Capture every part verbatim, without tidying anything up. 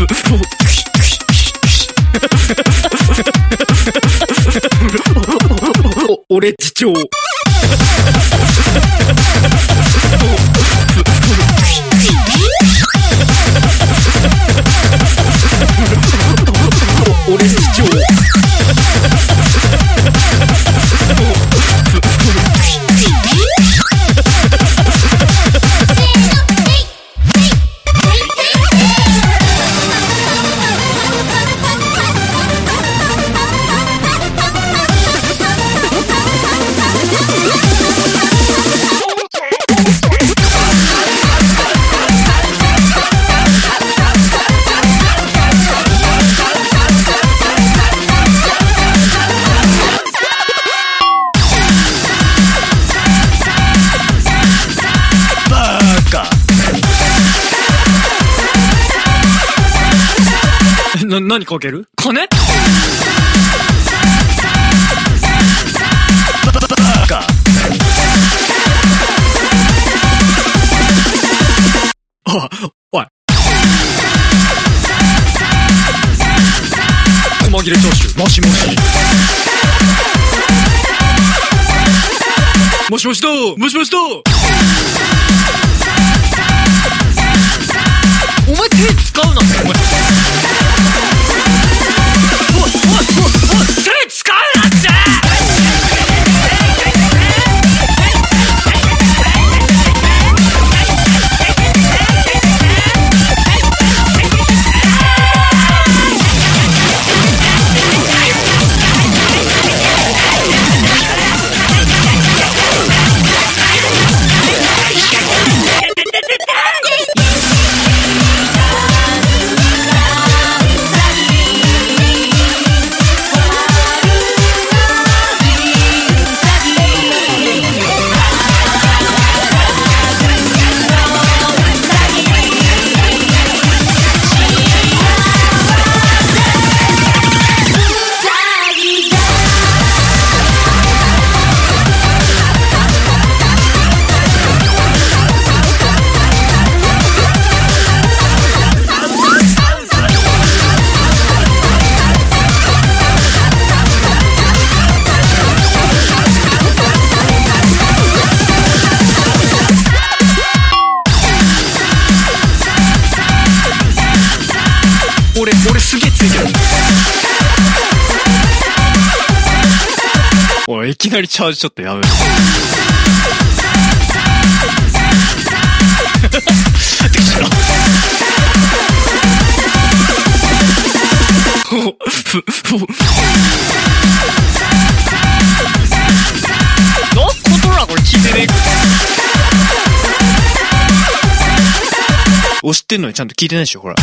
お俺次長俺次長な、何かける？金？バカ。あ、おい。細切れチャーシュー、もしもし。もしもしだもしもしだお前手使うなって、お前。おいおいおいおい、手使うなって。俺、俺すげえついてる。おい、いきなりチャージちょっとやめろ。できた。のことらこれ聞いてねえか。押してんのにちゃんと聞いてないでしょ、ほら。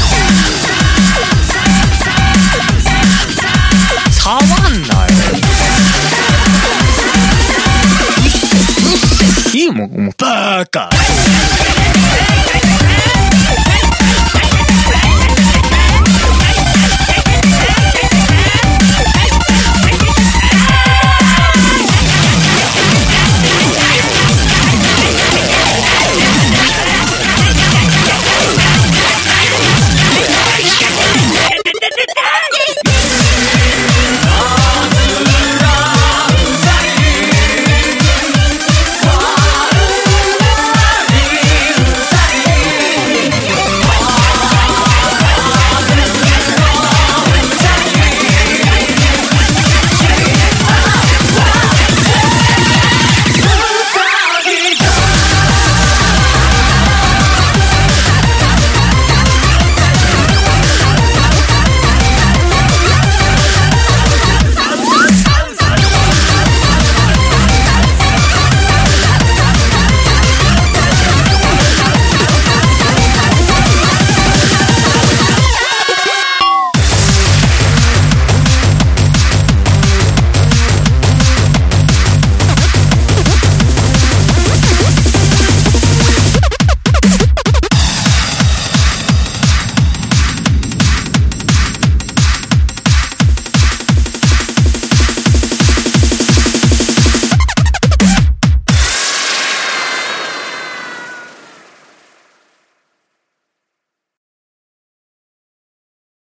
触んなよ。いいもん、もうバーカ。